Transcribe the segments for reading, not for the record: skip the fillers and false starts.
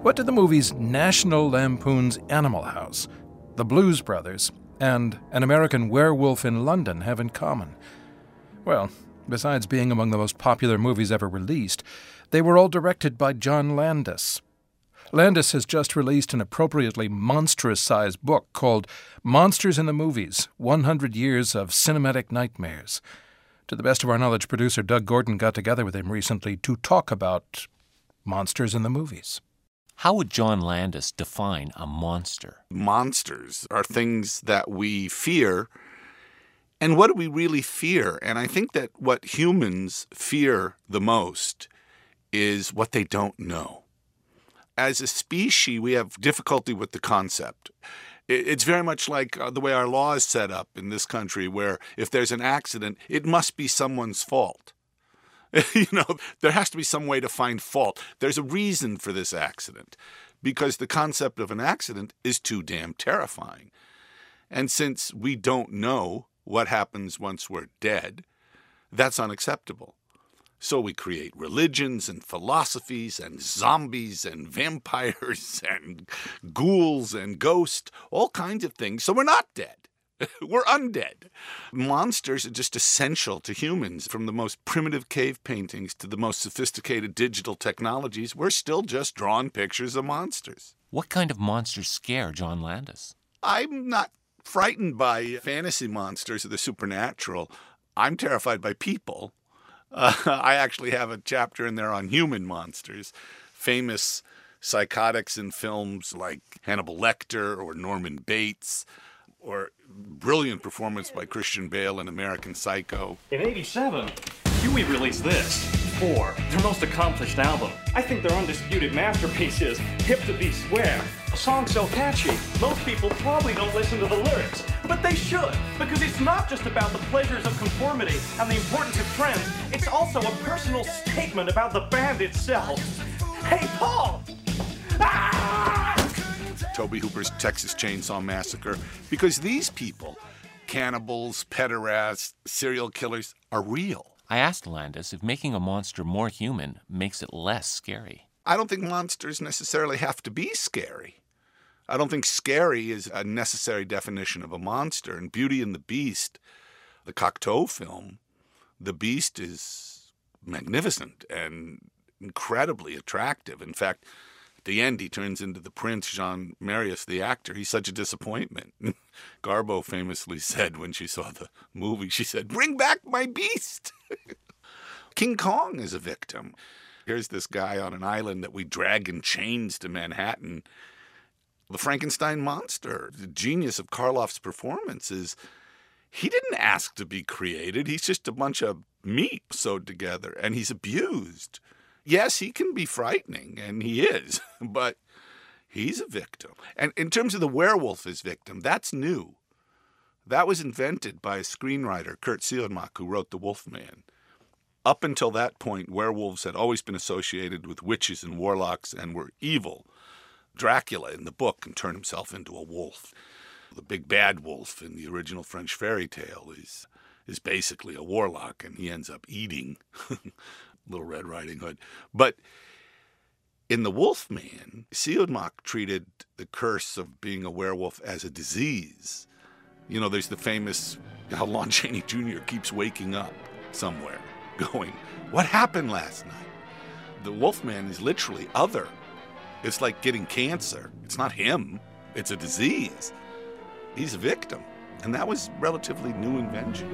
What do the movies National Lampoon's Animal House, The Blues Brothers, and An American Werewolf in London have in common? Well, besides being among the most popular movies ever released, they were all directed by John Landis. Landis has just released an appropriately monstrous-sized book called Monsters in the Movies, 100 Years of Cinematic Nightmares. To the best of our knowledge, producer Doug Gordon got together with him recently to talk about monsters in the movies. How would John Landis define a monster? Monsters are things that we fear. And what do we really fear? And I think that what humans fear the most is what they don't know. As a species, we have difficulty with the concept. It's very much like the way our law is set up in this country, where if there's an accident, it must be someone's fault. There has to be some way to find fault. There's a reason for this accident, because the concept of an accident is too damn terrifying. And since we don't know what happens once we're dead, that's unacceptable. So we create religions and philosophies and zombies and vampires and ghouls and ghosts, all kinds of things. So we're not dead. We're undead. Monsters are just essential to humans. From the most primitive cave paintings to the most sophisticated digital technologies, we're still just drawing pictures of monsters. What kind of monsters scare John Landis? I'm not frightened by fantasy monsters or the supernatural. I'm terrified by people. I actually have a chapter in there on human monsters, famous psychotics in films like Hannibal Lecter or Norman Bates, or brilliant performance by Christian Bale in American Psycho. In '87, Huey released this, 4, their most accomplished album. I think their undisputed masterpiece is Hip to Be Square. A song so catchy, most people probably don't listen to the lyrics, but they should, because it's not just about the pleasures of conformity and the importance of trends, it's also a personal statement about the band itself. Hey, Paul! Ah! Tobe Hooper's Texas Chainsaw Massacre, because these people, cannibals, pederasts, serial killers, are real. I asked Landis if making a monster more human makes it less scary. I don't think monsters necessarily have to be scary. I don't think scary is a necessary definition of a monster. In Beauty and the Beast, the Cocteau film, the beast is magnificent and incredibly attractive. In fact, at the end, he turns into the prince, Jean Marius, the actor. He's such a disappointment. Garbo famously said when she saw the movie, she said, "Bring back my beast." King Kong is a victim. Here's this guy on an island that we drag in chains to Manhattan. The Frankenstein monster, the genius of Karloff's performance is he didn't ask to be created. He's just a bunch of meat sewed together, and he's abused. Yes, he can be frightening, and he is, but he's a victim. And in terms of the werewolf as victim, that's new. That was invented by a screenwriter, Kurt Siodmak, who wrote The Wolfman. Up until that point, werewolves had always been associated with witches and warlocks and were evil. Dracula in the book can turn himself into a wolf. The big bad wolf in the original French fairy tale is basically a warlock, and he ends up eating Little Red Riding Hood. But in The Wolfman, Siodmak treated the curse of being a werewolf as a disease. You know, there's the famous how Lon Chaney Jr. keeps waking up somewhere going, "What happened last night?" The Wolfman is literally other. It's like getting cancer. It's not him. It's a disease. He's a victim. And that was relatively new invention.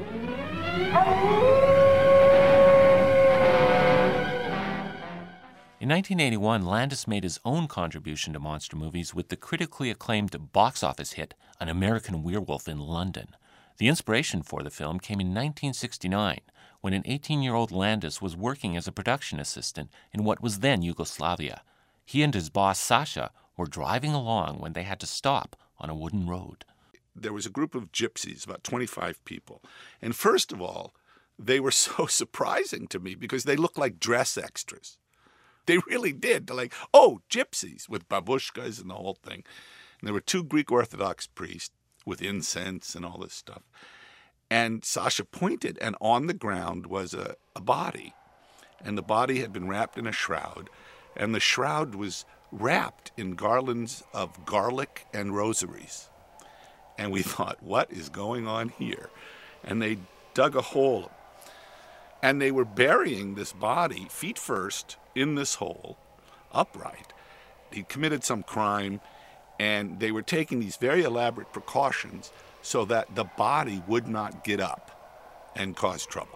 In 1981, Landis made his own contribution to monster movies with the critically acclaimed box office hit, An American Werewolf in London. The inspiration for the film came in 1969, when an 18-year-old Landis was working as a production assistant in what was then Yugoslavia. He and his boss, Sasha, were driving along when they had to stop on a wooden road. There was a group of gypsies, about 25 people. And first of all, they were so surprising to me because they looked like dress extras. They really did. They're like, oh, gypsies, with babushkas and the whole thing. And there were 2 Greek Orthodox priests with incense and all this stuff. And Sasha pointed, and on the ground was a body. And the body had been wrapped in a shroud. And the shroud was wrapped in garlands of garlic and rosaries. And we thought, what is going on here? And they dug a hole. And they were burying this body, feet first, in this hole, upright. He committed some crime, and they were taking these very elaborate precautions so that the body would not get up and cause trouble.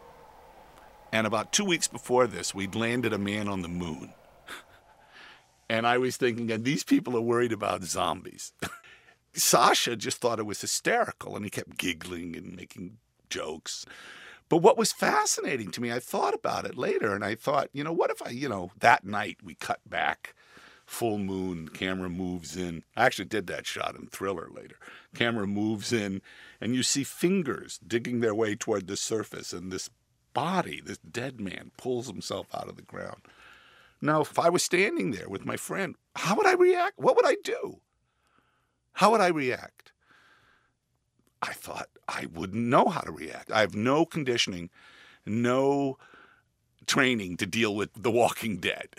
And about 2 weeks before this, we'd landed a man on the moon. And I was thinking, and these people are worried about zombies. Sasha just thought it was hysterical, and he kept giggling and making jokes. But what was fascinating to me, I thought about it later, and I thought, what if that night we cut back, full moon, camera moves in. I actually did that shot in Thriller later. Camera moves in, and you see fingers digging their way toward the surface, and this body, this dead man, pulls himself out of the ground. Now, if I was standing there with my friend, how would I react? What would I do? How would I react? I thought I wouldn't know how to react. I have no conditioning, no training to deal with The Walking Dead.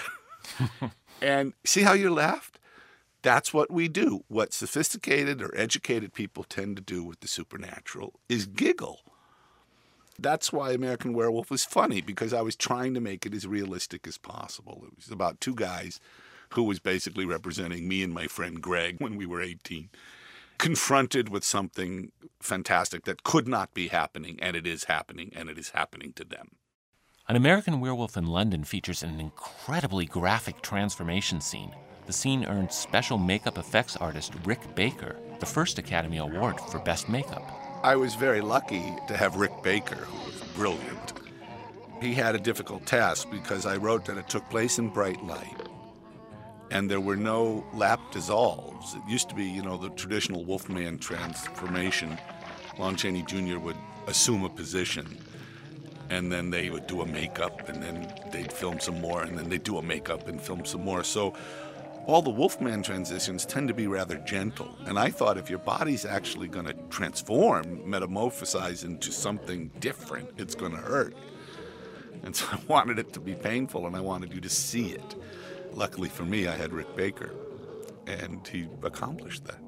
And see how you laughed? That's what we do. What sophisticated or educated people tend to do with the supernatural is giggle. That's why American Werewolf was funny, because I was trying to make it as realistic as possible. It was about two guys who was basically representing me and my friend Greg when we were 18, confronted with something fantastic that could not be happening, and it is happening, and it is happening to them. An American Werewolf in London features an incredibly graphic transformation scene. The scene earned special makeup effects artist Rick Baker the first Academy Award for Best Makeup. I was very lucky to have Rick Baker, who was brilliant. He had a difficult task because I wrote that it took place in bright light, and there were no lap dissolves. It used to be, the traditional Wolfman transformation. Lon Chaney Jr. would assume a position, and then they would do a makeup, and then they'd film some more, and then they'd do a makeup and film some more. So all the Wolfman transitions tend to be rather gentle. And I thought if your body's actually going to transform, metamorphosize into something different, it's going to hurt. And so I wanted it to be painful, and I wanted you to see it. Luckily for me, I had Rick Baker, and he accomplished that.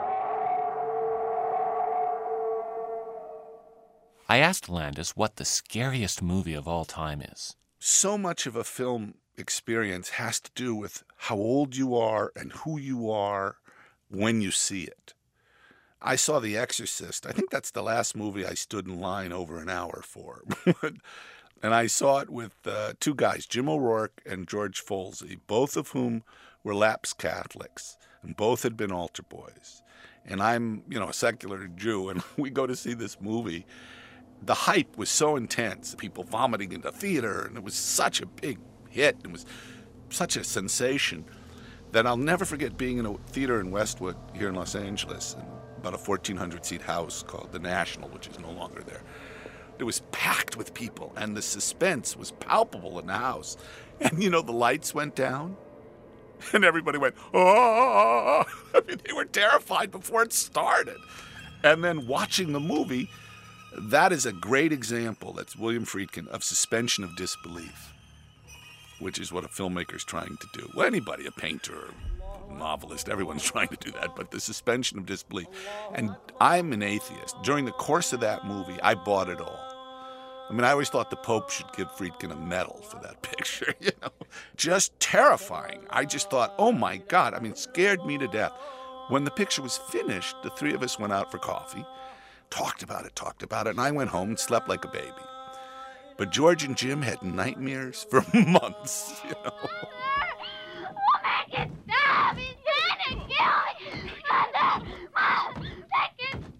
I asked Landis what the scariest movie of all time is. So much of a film experience has to do with how old you are and who you are when you see it. I saw The Exorcist. I think that's the last movie I stood in line over an hour for. And I saw it with two guys, Jim O'Rourke and George Folsey, both of whom were lapsed Catholics, and both had been altar boys. And I'm, a secular Jew, and we go to see this movie. The hype was so intense, people vomiting in the theater, and it was such a big hit. It was such a sensation that I'll never forget being in a theater in Westwood here in Los Angeles, in about a 1,400-seat house called the National, which is no longer there. It was packed with people, and the suspense was palpable in the house. And, the lights went down, and everybody went, oh! I mean, they were terrified before it started. And then watching the movie, that is a great example, that's William Friedkin, of suspension of disbelief, which is what a filmmaker's trying to do. Well, anybody, a painter, a novelist, everyone's trying to do that, but the suspension of disbelief. And I'm an atheist. During the course of that movie, I bought it all. I mean, I always thought the Pope should give Friedkin a medal for that picture, Just terrifying. I just thought, oh my God, scared me to death. When the picture was finished, the three of us went out for coffee, talked about it, and I went home and slept like a baby. But George and Jim had nightmares for months, We'll make it stop! He's trying to kill me! Mom, take it!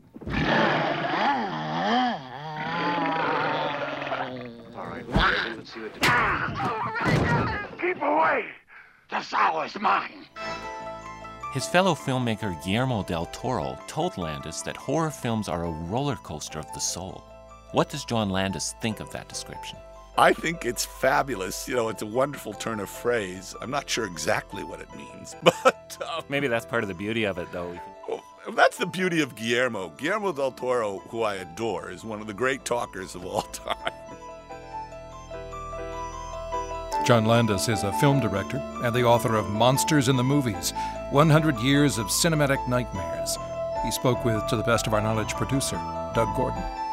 All right, let's see what Keep away! The soul is mine! His fellow filmmaker Guillermo del Toro told Landis that horror films are a roller coaster of the soul. What does John Landis think of that description? I think it's fabulous. It's a wonderful turn of phrase. I'm not sure exactly what it means, but... Maybe that's part of the beauty of it, though. That's the beauty of Guillermo. Guillermo del Toro, who I adore, is one of the great talkers of all time. John Landis is a film director and the author of Monsters in the Movies, 100 Years of Cinematic Nightmares. He spoke with, to the best of our knowledge, producer Doug Gordon.